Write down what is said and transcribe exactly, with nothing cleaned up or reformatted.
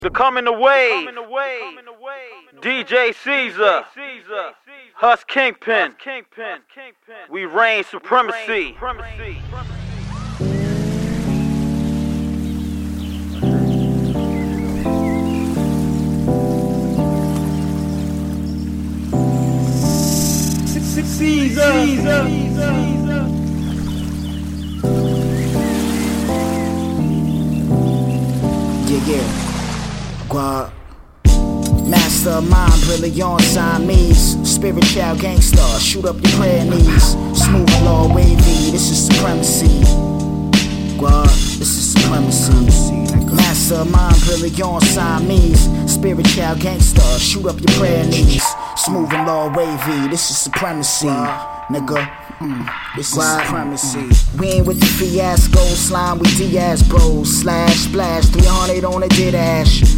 The coming away, D J Caesar, Hus Kingpin, we reign supremacy. Caesar. Yeah, yeah. Guap. Master of mind, brilliant Siamese. Spirit child gangster, shoot up your prayer knees. Smooth law wavy, this is supremacy. Guap, this is supremacy. Master of mind, brilliant Siamese. Spirit child gangster, shoot up your prayer knees. Smooth and law wavy, this is supremacy. Nigga, mm, this is supremacy. We ain't with the fiasco slime, we Diaz bros. Slash, splash, three hundred on a dead ash.